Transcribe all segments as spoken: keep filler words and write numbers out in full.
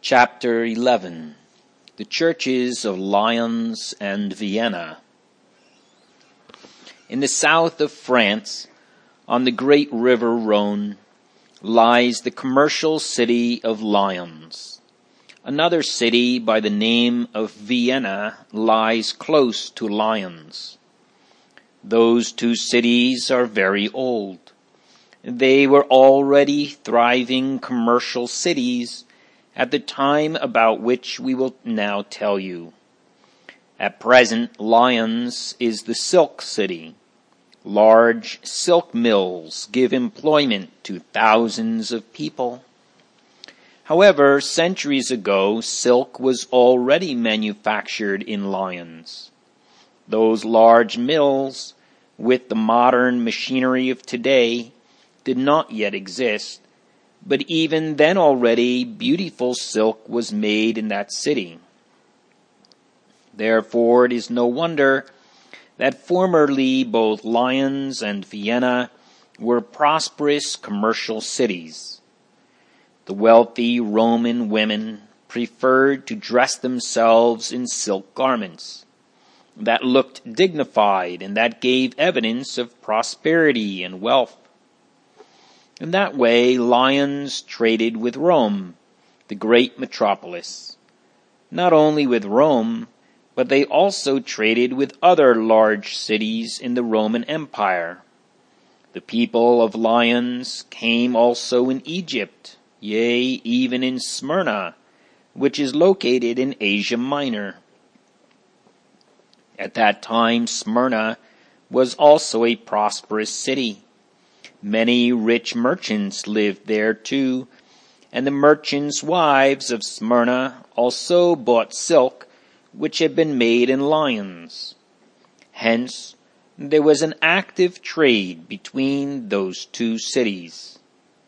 Chapter eleven. The Churches of Lyons and Vienna. In the south of France, on the great river Rhone, lies the commercial city of Lyons. Another city by the name of Vienna lies close to Lyons. Those two cities are very old. They were already thriving commercial cities at the time about which we will now tell you. At present, Lyons is the silk city. Large silk mills give employment to thousands of people. However, centuries ago, silk was already manufactured in Lyons. Those large mills, with the modern machinery of today, did not yet exist, but even then already beautiful silk was made in that city. Therefore, it is no wonder that formerly both Lyons and Vienna were prosperous commercial cities. The wealthy Roman women preferred to dress themselves in silk garments that looked dignified and that gave evidence of prosperity and wealth. In that way, Lyons traded with Rome, the great metropolis. Not only with Rome, but they also traded with other large cities in the Roman Empire. The people of Lyons came also in Egypt, yea, even in Smyrna, which is located in Asia Minor. At that time, Smyrna was also a prosperous city. Many rich merchants lived there too, and the merchants' wives of Smyrna also bought silk which had been made in Lyons. Hence, there was an active trade between those two cities.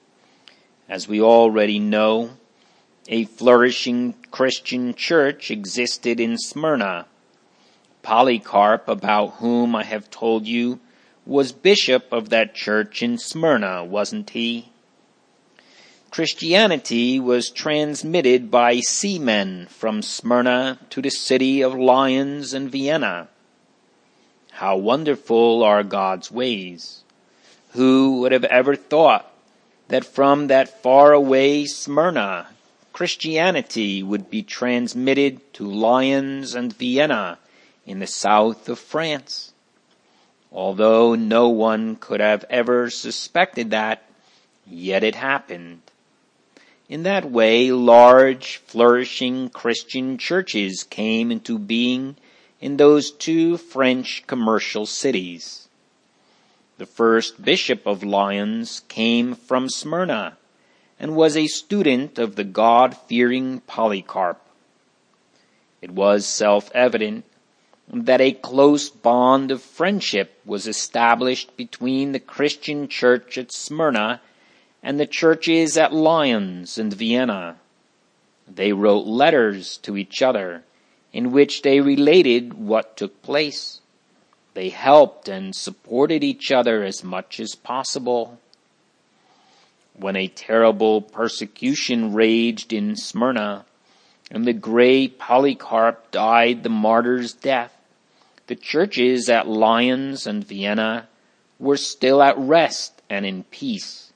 As we already know, a flourishing Christian church existed in Smyrna. Polycarp, about whom I have told you, was bishop of that church in Smyrna, wasn't he? Christianity was transmitted by seamen from Smyrna to the city of Lyons and Vienna. How wonderful are God's ways! Who would have ever thought that from that far-away Smyrna, Christianity would be transmitted to Lyons and Vienna in the south of France? Although no one could have ever suspected that, yet it happened. In that way, large, flourishing Christian churches came into being in those two French commercial cities. The first bishop of Lyons came from Smyrna and was a student of the God-fearing Polycarp. It was self-evident that a close bond of friendship was established between the Christian church at Smyrna and the churches at Lyons and Vienna. They wrote letters to each other in which they related what took place. They helped and supported each other as much as possible. When a terrible persecution raged in Smyrna, and the great Polycarp died the martyr's death, the churches at Lyons and Vienna were still at rest and in peace.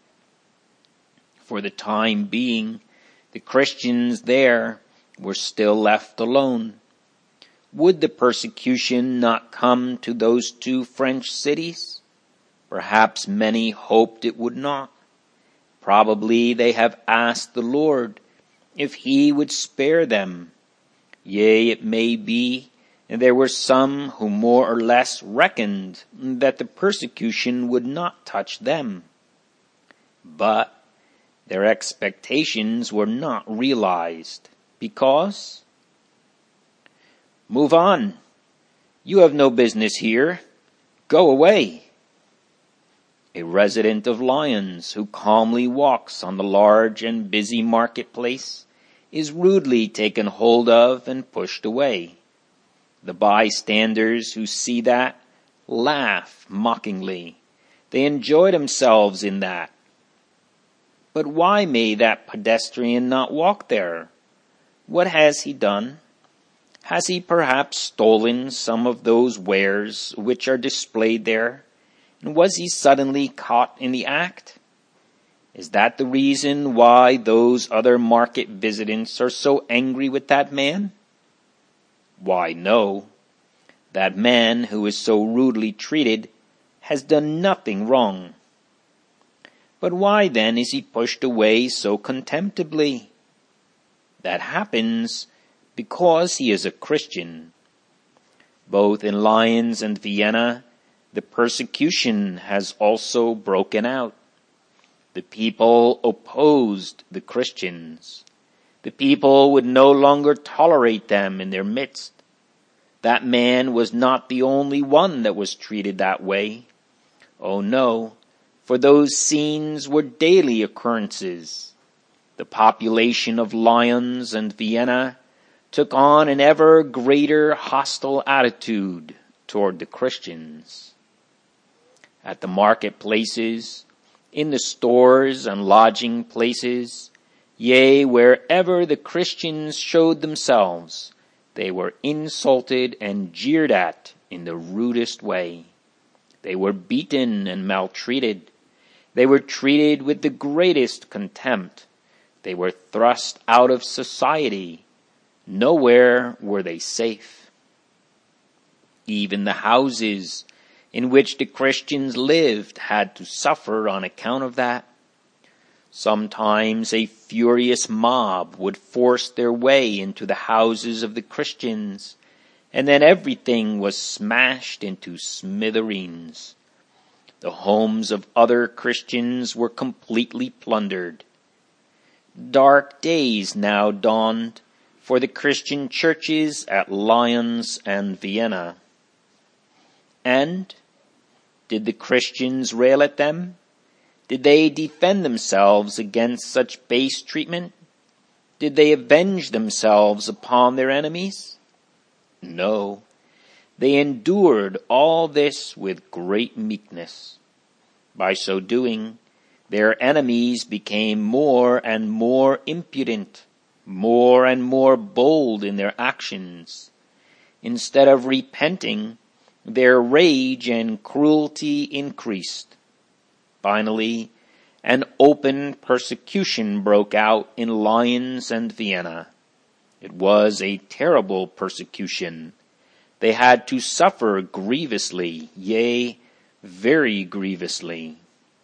For the time being, the Christians there were still left alone. Would the persecution not come to those two French cities? Perhaps many hoped it would not. Probably they have asked the Lord if he would spare them. Yea, it may be there were some who more or less reckoned that the persecution would not touch them. But their expectations were not realized, because, "Move on. You have no business here. Go away." A resident of Lyons who calmly walks on the large and busy marketplace is rudely taken hold of and pushed away. The bystanders who see that laugh mockingly. They enjoy themselves in that. But why may that pedestrian not walk there? What has he done? Has he perhaps stolen some of those wares which are displayed there? And was he suddenly caught in the act? Is that the reason why those other market visitants are so angry with that man? Why, no. That man who is so rudely treated has done nothing wrong. But why then is he pushed away so contemptibly? That happens because he is a Christian. Both in Lyons and Vienna, the persecution has also broken out. The people opposed the Christians. The people would no longer tolerate them in their midst. That man was not the only one that was treated that way. Oh no, for those scenes were daily occurrences. The population of Lyons and Vienna took on an ever greater hostile attitude toward the Christians. At the marketplaces, in the stores and lodging places, yea, wherever the Christians showed themselves, they were insulted and jeered at in the rudest way. They were beaten and maltreated. They were treated with the greatest contempt. They were thrust out of society. Nowhere were they safe. Even the houses in which the Christians lived had to suffer on account of that. Sometimes a furious mob would force their way into the houses of the Christians, and then everything was smashed into smithereens. The homes of other Christians were completely plundered. Dark days now dawned for the Christian churches at Lyons and Vienna. And did the Christians rail at them? Did they defend themselves against such base treatment? Did they avenge themselves upon their enemies? No. They endured all this with great meekness. By so doing, their enemies became more and more impudent, more and more bold in their actions. Instead of repenting, their rage and cruelty increased. Finally, an open persecution broke out in Lyons and Vienna. It was a terrible persecution. They had to suffer grievously, yea, very grievously.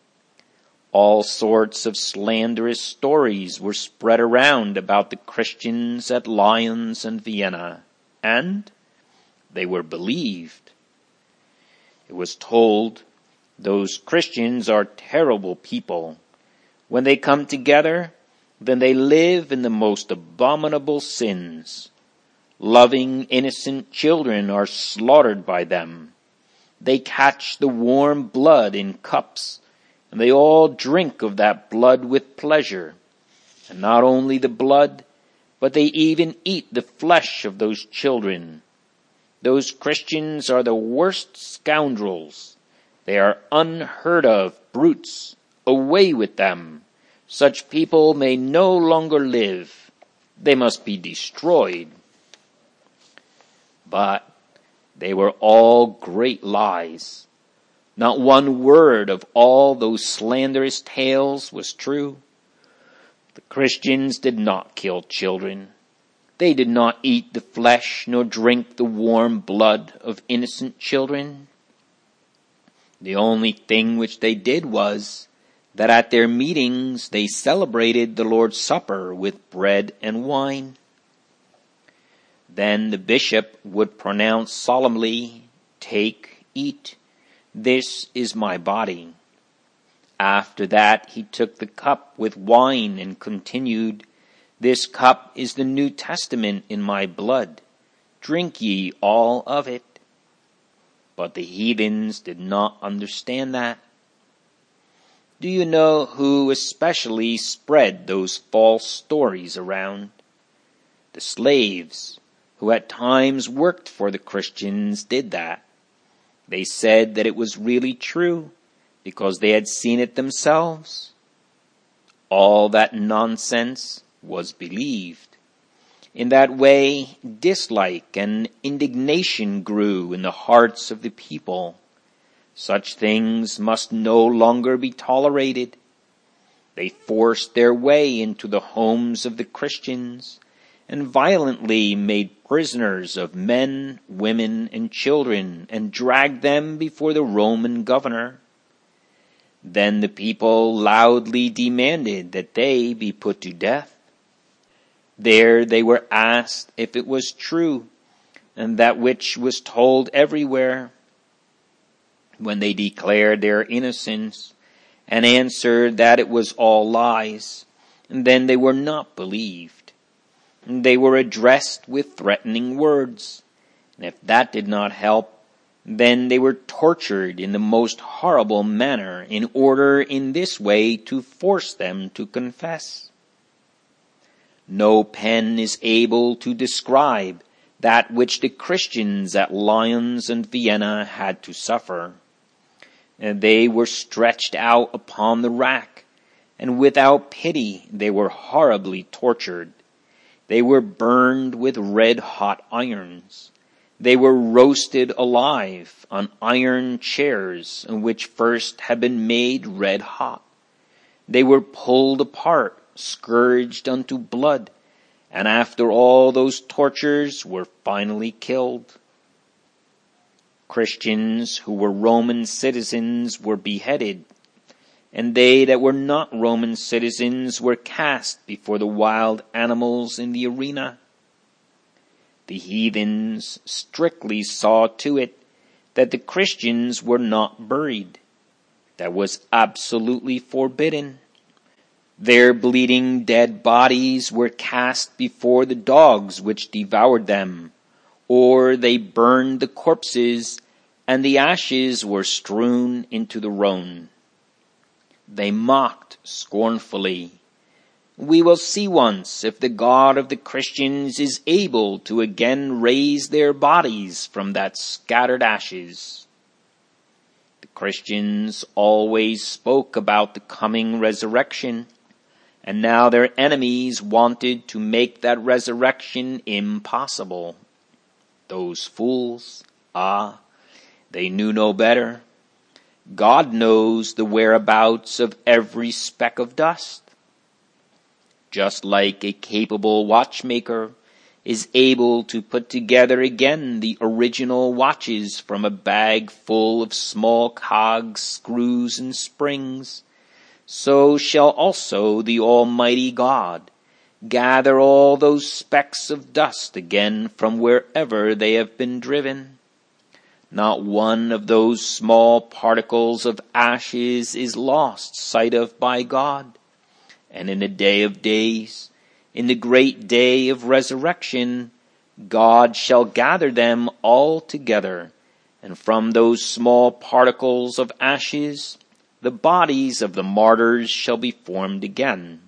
All sorts of slanderous stories were spread around about the Christians at Lyons and Vienna, and they were believed. It was told, those Christians are terrible people. When they come together, then they live in the most abominable sins. Loving, innocent children are slaughtered by them. They catch the warm blood in cups, and they all drink of that blood with pleasure. And not only the blood, but they even eat the flesh of those children. Those Christians are the worst scoundrels. They are unheard of brutes. Away with them. Such people may no longer live. They must be destroyed. But they were all great lies. Not one word of all those slanderous tales was true. The Christians did not kill children. They did not eat the flesh nor drink the warm blood of innocent children. The only thing which they did was that at their meetings they celebrated the Lord's Supper with bread and wine. Then the bishop would pronounce solemnly, "Take, eat, this is my body." After that he took the cup with wine and continued, "This cup is the New Testament in my blood. Drink ye all of it." But the heathens did not understand that. Do you know who especially spread those false stories around? The slaves, who at times worked for the Christians, did that. They said that it was really true because they had seen it themselves. All that nonsense was believed. In that way, dislike and indignation grew in the hearts of the people. Such things must no longer be tolerated. They forced their way into the homes of the Christians and violently made prisoners of men, women, and children and dragged them before the Roman governor. Then the people loudly demanded that they be put to death. There they were asked if it was true, and that which was told everywhere. When they declared their innocence and answered that it was all lies, then they were not believed. They were addressed with threatening words, and if that did not help, then they were tortured in the most horrible manner in order in this way to force them to confess. No pen is able to describe that which the Christians at Lyons and Vienna had to suffer. And they were stretched out upon the rack, and without pity they were horribly tortured. They were burned with red-hot irons. They were roasted alive on iron chairs, which first had been made red-hot. They were pulled apart, scourged unto blood, and after all those tortures were finally killed. Christians who were Roman citizens were beheaded, and they that were not Roman citizens were cast before the wild animals in the arena. The heathens strictly saw to it that the Christians were not buried. That was absolutely forbidden. Their bleeding dead bodies were cast before the dogs which devoured them, or they burned the corpses, and the ashes were strewn into the Rhone. They mocked scornfully, "We will see once if the God of the Christians is able to again raise their bodies from that scattered ashes." The Christians always spoke about the coming resurrection, and now their enemies wanted to make that resurrection impossible. Those fools, ah, they knew no better. God knows the whereabouts of every speck of dust. Just like a capable watchmaker is able to put together again the original watches from a bag full of small cogs, screws, and springs, so shall also the Almighty God gather all those specks of dust again from wherever they have been driven. Not one of those small particles of ashes is lost sight of by God. And in the day of days, in the great day of resurrection, God shall gather them all together, and from those small particles of ashes, the bodies of the martyrs shall be formed again.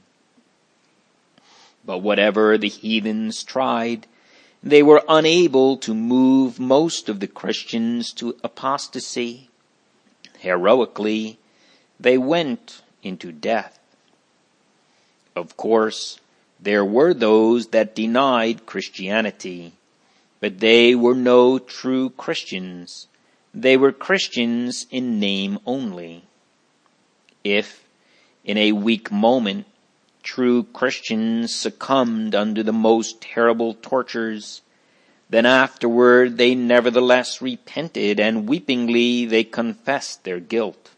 But whatever the heathens tried, they were unable to move most of the Christians to apostasy. Heroically, they went into death. Of course, there were those that denied Christianity, but they were no true Christians. They were Christians in name only. If, in a weak moment, true Christians succumbed under the most terrible tortures, then afterward they nevertheless repented, and weepingly they confessed their guilt.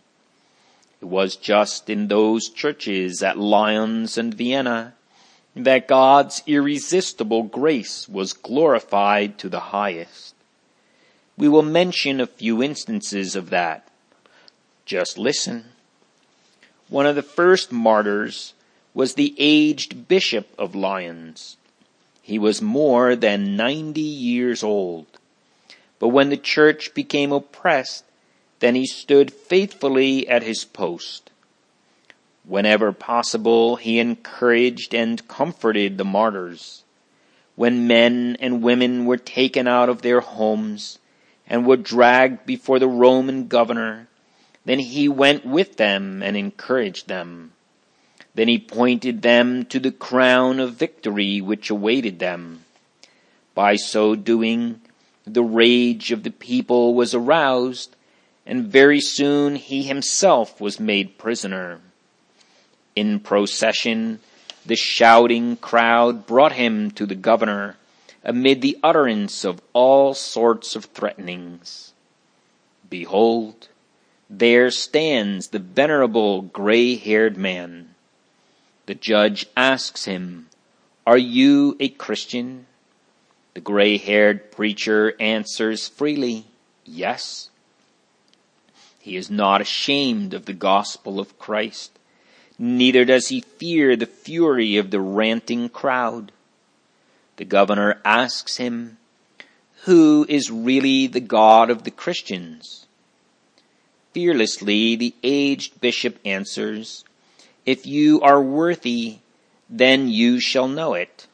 It was just in those churches at Lyons and Vienna that God's irresistible grace was glorified to the highest. We will mention a few instances of that. Just listen. One of the first martyrs was the aged bishop of Lyons. He was more than ninety years old. But when the church became oppressed, then he stood faithfully at his post. Whenever possible, he encouraged and comforted the martyrs. When men and women were taken out of their homes and were dragged before the Roman governor, then he went with them and encouraged them. Then he pointed them to the crown of victory which awaited them. By so doing, the rage of the people was aroused, and very soon he himself was made prisoner. In procession, the shouting crowd brought him to the governor, amid the utterance of all sorts of threatenings. Behold, there stands the venerable gray-haired man. The judge asks him, "Are you a Christian?" The gray-haired preacher answers freely, "Yes." He is not ashamed of the gospel of Christ, neither does he fear the fury of the ranting crowd. The governor asks him, "Who is really the God of the Christians?" Fearlessly the aged bishop answers, "If you are worthy, then you shall know it."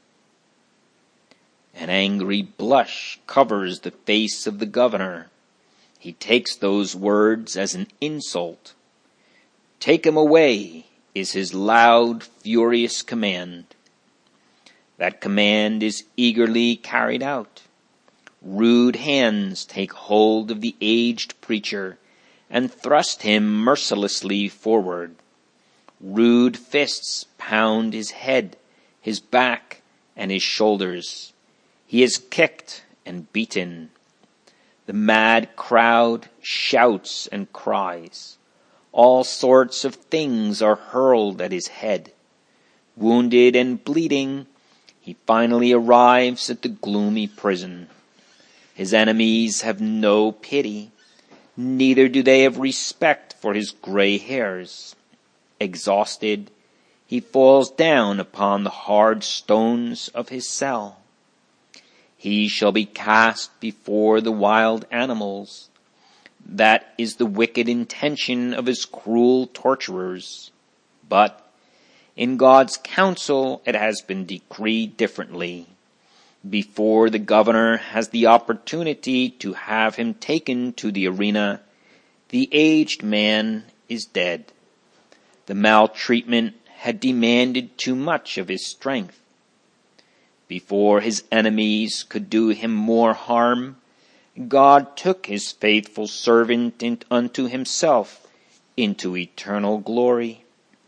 An angry blush covers the face of the governor. He takes those words as an insult. "Take him away," is his loud, furious command. That command is eagerly carried out. Rude hands take hold of the aged preacher and thrust him mercilessly forward. Rude fists pound his head, his back, and his shoulders. He is kicked and beaten. The mad crowd shouts and cries. All sorts of things are hurled at his head. Wounded and bleeding, he finally arrives at the gloomy prison. His enemies have no pity, neither do they have respect for his gray hairs. Exhausted, he falls down upon the hard stones of his cell. He shall be cast before the wild animals. That is the wicked intention of his cruel torturers. But in God's counsel it has been decreed differently. Before the governor has the opportunity to have him taken to the arena, the aged man is dead. The maltreatment had demanded too much of his strength. Before his enemies could do him more harm, God took his faithful servant unto himself into eternal glory.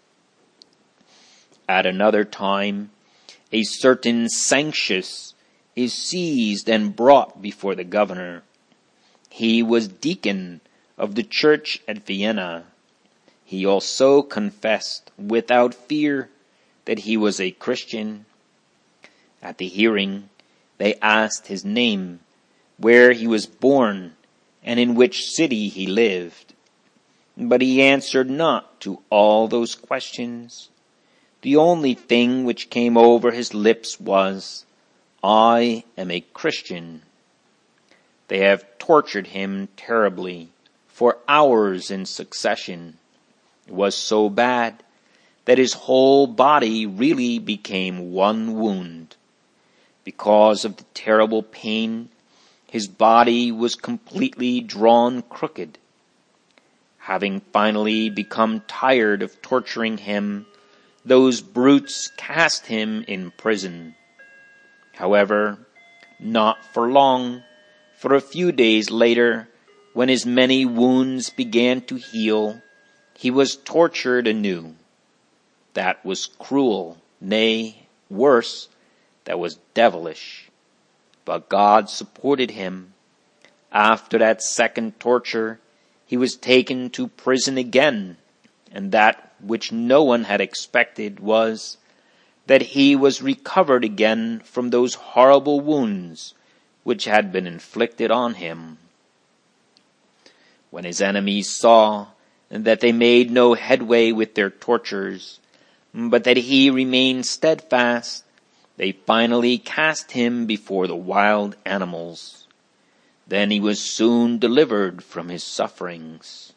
At another time, a certain Sanctius is seized and brought before the governor. He was deacon of the church at Vienna. He also confessed without fear that he was a Christian. At the hearing, they asked his name, where he was born, and in which city he lived. But he answered not to all those questions. The only thing which came over his lips was, "I am a Christian." They have tortured him terribly for hours in succession. It was so bad that his whole body really became one wound. Because of the terrible pain, his body was completely drawn crooked. Having finally become tired of torturing him, those brutes cast him in prison. However, not for long, for a few days later, when his many wounds began to heal, he was tortured anew. That was cruel, nay, worse, that was devilish. But God supported him. After that second torture, he was taken to prison again, and that which no one had expected was that he was recovered again from those horrible wounds which had been inflicted on him. When his enemies saw that they made no headway with their tortures, but that he remained steadfast, they finally cast him before the wild animals. Then he was soon delivered from his sufferings.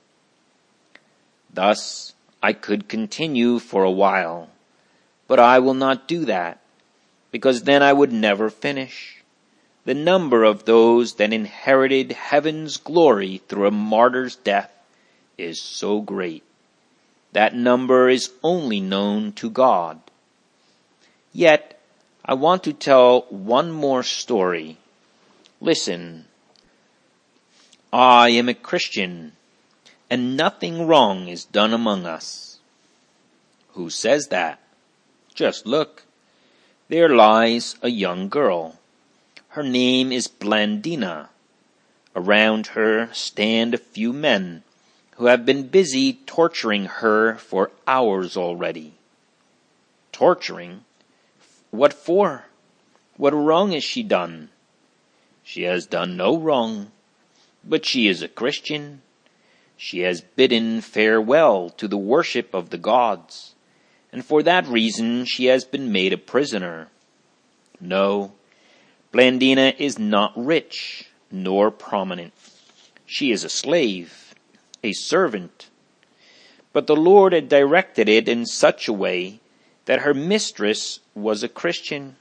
Thus I could continue for a while, but I will not do that, because then I would never finish. The number of those that inherited heaven's glory through a martyr's death is so great. That number is only known to God. Yet, I want to tell one more story. Listen. I am a Christian, and nothing wrong is done among us. Who says that? Just look. There lies a young girl. Her name is Blandina. Around her stand a few men who have been busy torturing her for hours already. Torturing? What for? What wrong has she done? She has done no wrong, but she is a Christian. She has bidden farewell to the worship of the gods, and for that reason she has been made a prisoner. No, Blandina is not rich, nor prominent. She is a slave, a servant. But the Lord had directed it in such a way that her mistress was a Christian.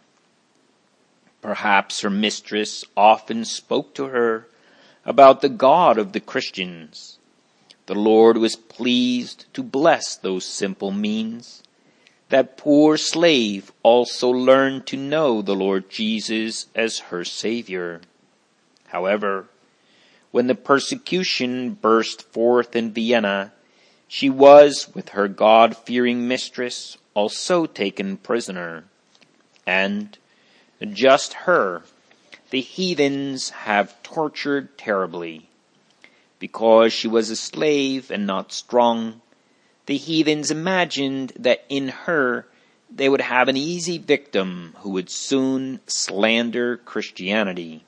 Perhaps her mistress often spoke to her about the God of the Christians. The Lord was pleased to bless those simple means. That poor slave also learned to know the Lord Jesus as her Savior. However, when the persecution burst forth in Vienna, she was, with her God-fearing mistress, also taken prisoner. And just her, the heathens have tortured terribly. Because she was a slave and not strong, the heathens imagined that in her they would have an easy victim who would soon slander Christianity.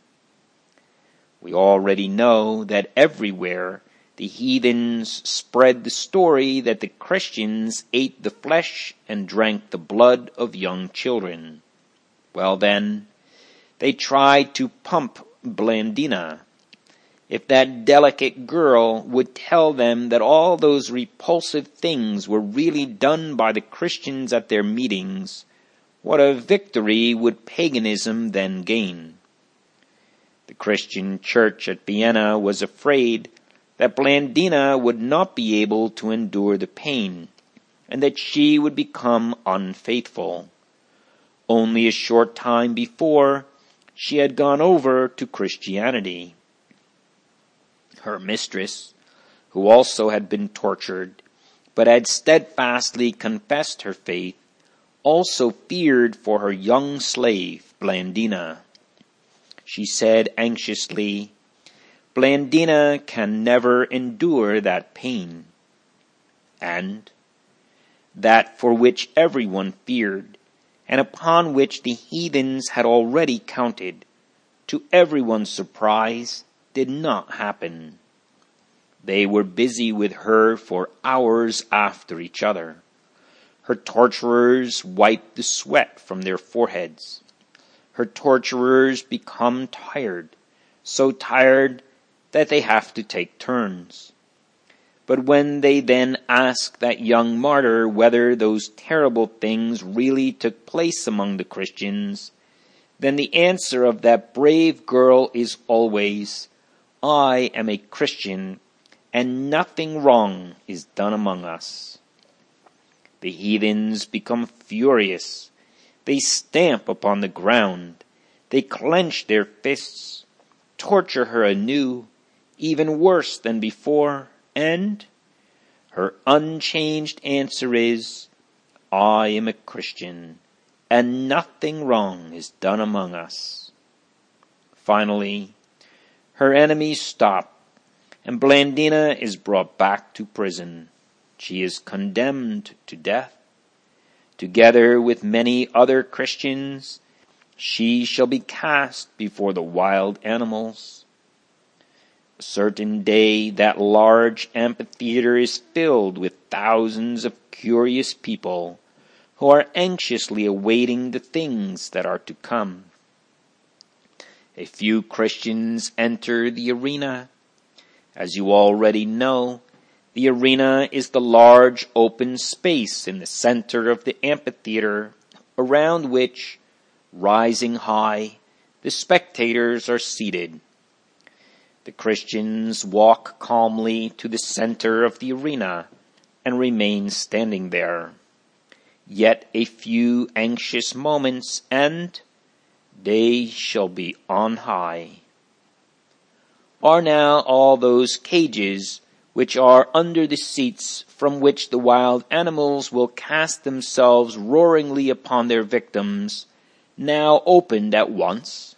We already know that everywhere the heathens spread the story that the Christians ate the flesh and drank the blood of young children. Well then, they tried to pump Blandina. If that delicate girl would tell them that all those repulsive things were really done by the Christians at their meetings, what a victory would paganism then gain? The Christian church at Vienna was afraid that Blandina would not be able to endure the pain, and that she would become unfaithful. Only a short time before, she had gone over to Christianity. Her mistress, who also had been tortured, but had steadfastly confessed her faith, also feared for her young slave, Blandina. She said anxiously, "Blandina can never endure that pain." And that for which everyone feared, and upon which the heathens had already counted, to everyone's surprise, did not happen. They were busy with her for hours after each other. Her torturers wiped the sweat from their foreheads. Her torturers become tired, so tired that they have to take turns. But when they then ask that young martyr whether those terrible things really took place among the Christians, then the answer of that brave girl is always, "I am a Christian, and nothing wrong is done among us." The heathens become furious. They stamp upon the ground. They clench their fists, torture her anew, even worse than before, and her unchanged answer is, "I am a Christian, and nothing wrong is done among us." Finally, her enemies stop, and Blandina is brought back to prison. She is condemned to death. Together with many other Christians, she shall be cast before the wild animals. A certain day that large amphitheater is filled with thousands of curious people who are anxiously awaiting the things that are to come. A few Christians enter the arena. As you already know, the arena is the large open space in the center of the amphitheater, around which, rising high, the spectators are seated. The Christians walk calmly to the center of the arena and remain standing there. Yet a few anxious moments, and they shall be on high. Are now all those cages which are under the seats from which the wild animals will cast themselves roaringly upon their victims now opened at once?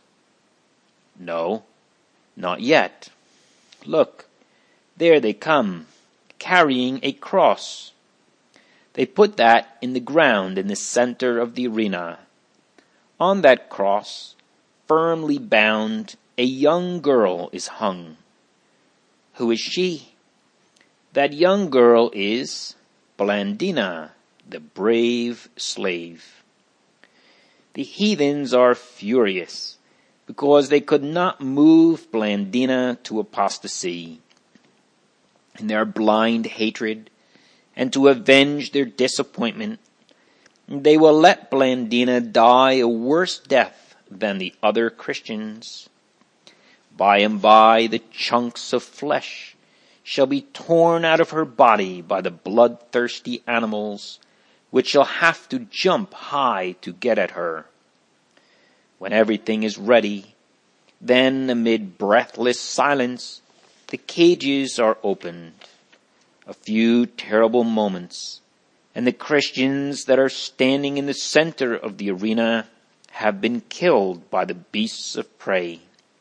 No, not yet. Look, there they come, carrying a cross. They put that in the ground in the center of the arena. On that cross, firmly bound, a young girl is hung. Who is she? That young girl is Blandina, the brave slave. The heathens are furious because they could not move Blandina to apostasy. In their blind hatred, and to avenge their disappointment, they will let Blandina die a worse death than the other Christians. By and by the chunks of flesh shall be torn out of her body by the bloodthirsty animals, which shall have to jump high to get at her. When everything is ready, then amid breathless silence, the cages are opened. A few terrible moments, and the Christians that are standing in the center of the arena have been killed by the beasts of prey.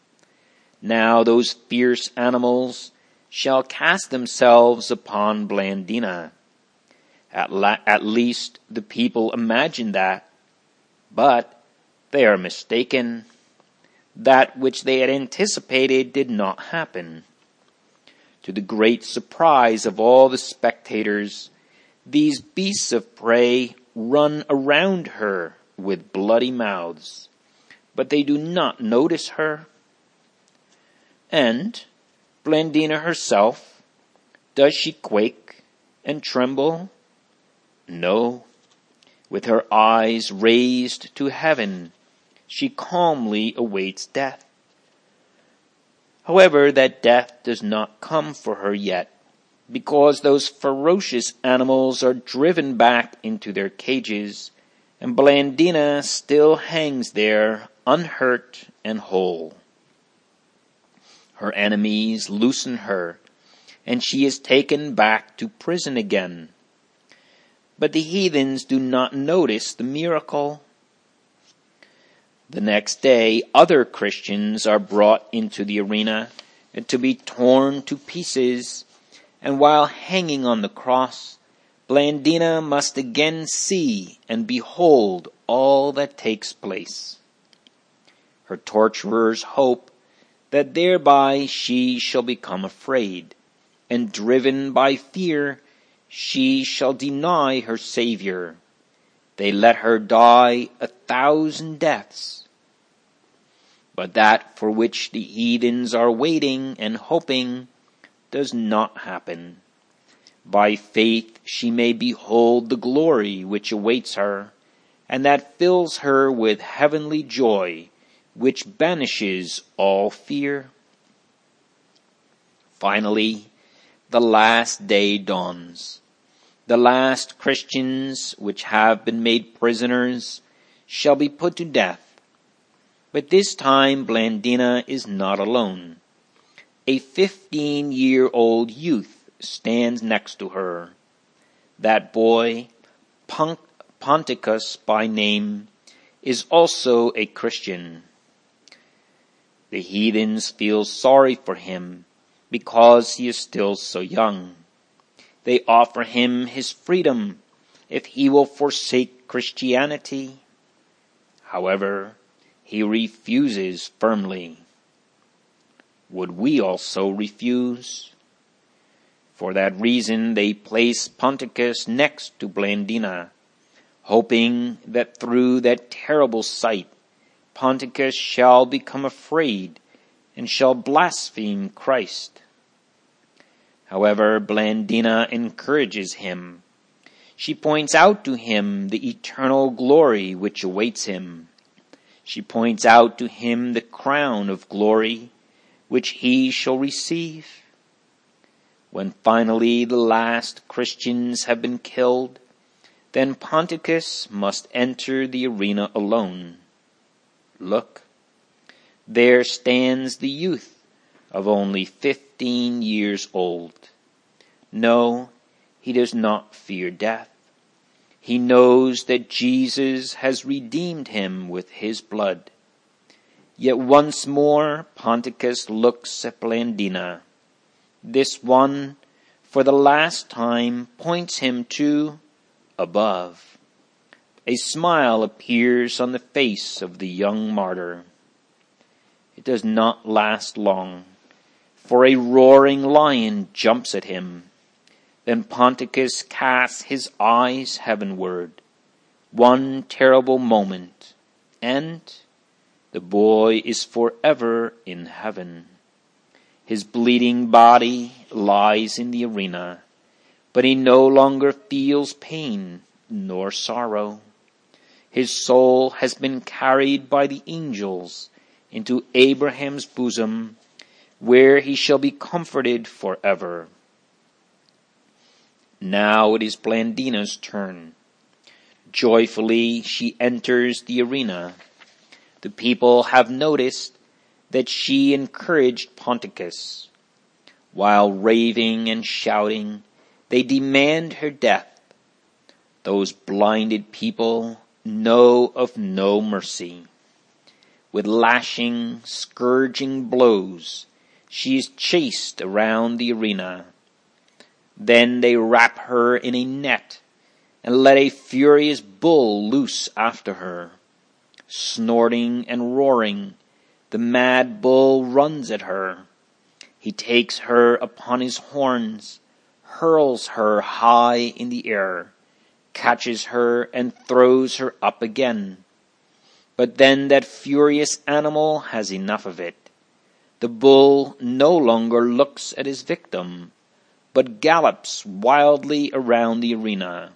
Now those fierce animals shall cast themselves upon Blandina. At, la- at least the people imagine that, but they are mistaken. That which they had anticipated did not happen. To the great surprise of all the spectators, these beasts of prey run around her with bloody mouths, but they do not notice her. And Blandina herself, does she quake and tremble? No. With her eyes raised to heaven, she calmly awaits death. However, that death does not come for her yet, because those ferocious animals are driven back into their cages, and Blandina still hangs there unhurt and whole. Her enemies loosen her, and she is taken back to prison again. But the heathens do not notice the miracle. The next day, other Christians are brought into the arena and to be torn to pieces, and while hanging on the cross, Blandina must again see and behold all that takes place. Her torturers hope that thereby she shall become afraid, and driven by fear, she shall deny her Savior. They let her die a thousand deaths. But that for which the heathens are waiting and hoping does not happen. By faith she may behold the glory which awaits her, and that fills her with heavenly joy, which banishes all fear. Finally, the last day dawns. The last Christians which have been made prisoners shall be put to death. But this time Blandina is not alone. A fifteen-year-old youth stands next to her. That boy, Pont- Ponticus by name, is also a Christian. The heathens feel sorry for him because he is still so young. They offer him his freedom if he will forsake Christianity. However, he refuses firmly. Would we also refuse? For that reason they place Ponticus next to Blandina, hoping that through that terrible sight Ponticus shall become afraid and shall blaspheme Christ. However, Blandina encourages him. She points out to him the eternal glory which awaits him. She points out to him the crown of glory which he shall receive. When finally the last Christians have been killed, then Ponticus must enter the arena alone. Look, there stands the youth of only fifteen years old. No, he does not fear death. He knows that Jesus has redeemed him with his blood. Yet once more Ponticus looks at Blandina. This one, for the last time, points him to above. A smile appears on the face of the young martyr. It does not last long, for a roaring lion jumps at him. Then Ponticus casts his eyes heavenward. One terrible moment, and the boy is forever in heaven. His bleeding body lies in the arena, but he no longer feels pain nor sorrow. His soul has been carried by the angels into Abraham's bosom, where he shall be comforted forever. Now it is Blandina's turn. Joyfully she enters the arena. The people have noticed that she encouraged Ponticus. While raving and shouting, they demand her death. Those blinded people know of no mercy. With lashing, scourging blows, she is chased around the arena. Then they wrap her in a net and let a furious bull loose after her. Snorting and roaring, the mad bull runs at her. He takes her upon his horns, hurls her high in the air, catches her and throws her up again. But then that furious animal has enough of it. The bull no longer looks at his victim, but gallops wildly around the arena.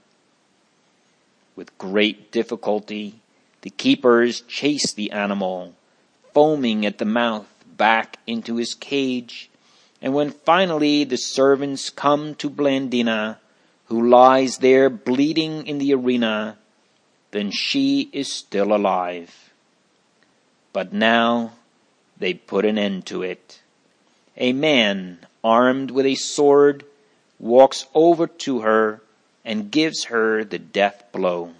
With great difficulty, the keepers chase the animal, foaming at the mouth, back into his cage, and when finally the servants come to Blandina, who lies there bleeding in the arena, then she is still alive. But now they put an end to it. A man, armed with a sword, walks over to her and gives her the death blow.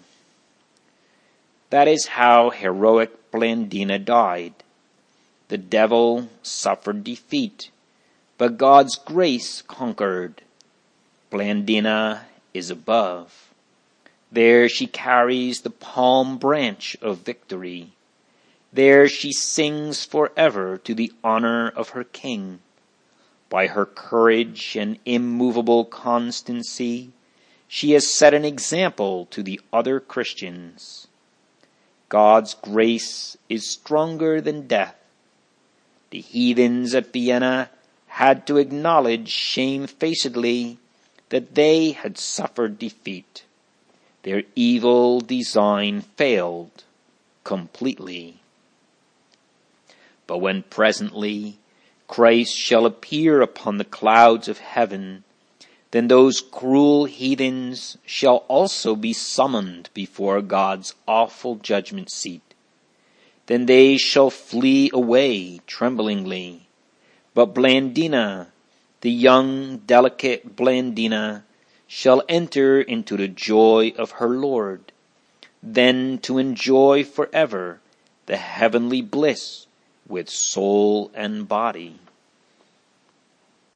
That is how heroic Blandina died. The devil suffered defeat, but God's grace conquered. Blandina is above. There she carries the palm branch of victory. There she sings forever to the honor of her king. By her courage and immovable constancy, she has set an example to the other Christians. God's grace is stronger than death. The heathens at Vienna had to acknowledge shamefacedly that they had suffered defeat. Their evil design failed completely. But when presently Christ shall appear upon the clouds of heaven, then those cruel heathens shall also be summoned before God's awful judgment seat. Then they shall flee away tremblingly. But Blandina, the young, delicate Blandina, shall enter into the joy of her Lord, then to enjoy forever the heavenly bliss with soul and body.